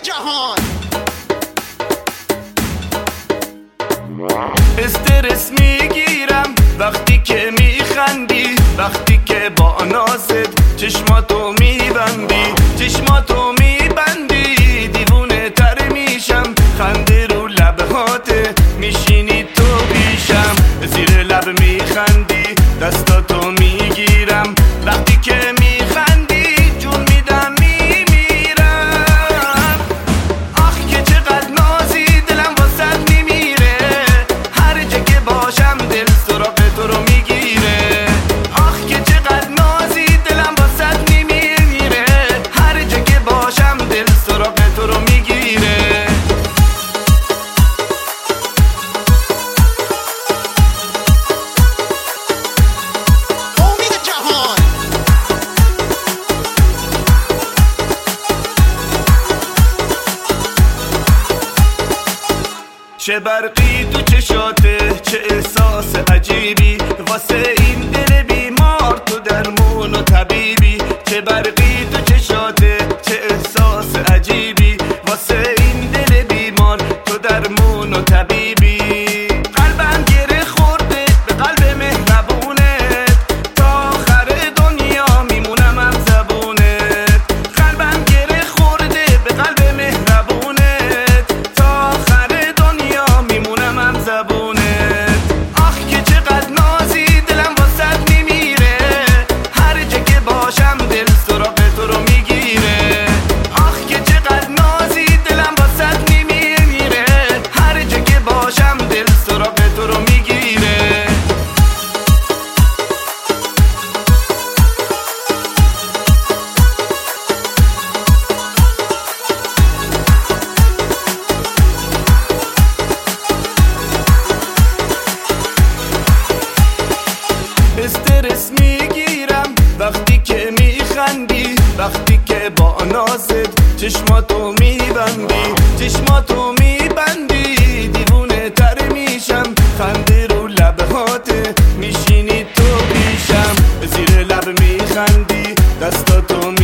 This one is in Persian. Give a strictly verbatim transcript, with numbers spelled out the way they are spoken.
جهان. استرس میگیرم وقتی که میخندی، وقتی که با نازت چشماتو میبندی، چشماتو میبندی دیوونه تر میشم، خنده رو لبهاته میشینی تو پیشم، زیر لب میخندی دستاتو میگیرم، وقتی که میخندی جون میدم میمیرم. آخ که چقدر نازی دلم واسد میمیره، هر جا که باشم دل سراغ تو رو میگیره. آخ که چقدر نازی دلم واسد میمیره، هر جا که باشم دل سراغ تو رو میگیره. چه برقی تو چشاته، چه احساس عجیبی واسه این دل بیمار، تو درمون و طبیبی. چه برقی تو چشاته، چه احساس عجیبی واسه این دل بیمار، تو درمون و طبیبی. قلبم گره خورده به قلب مهربونت، تا آخر دنیا میمونم هم زبونت. قلبم گره خورده به قلب مهربونت، تا آخر دنیا میمونم هم زبونت. آخ که چقدر نازی دلم واسد میمیره، هر جا که باشم دل سراغ تو رو میگیره. آخ که چقدر نازی دلم واسد میمیره، هر جا که باشم دل سراغ تو رو میگیره. استرس میگیرم وقتی که میخندی، وقتی که با نازت چشماتو میبندی، چشماتو میبندی دیوونه تر میشم، خنده رو لبهاته میشینی تو پیشم، زیر لب میخندی دستاتو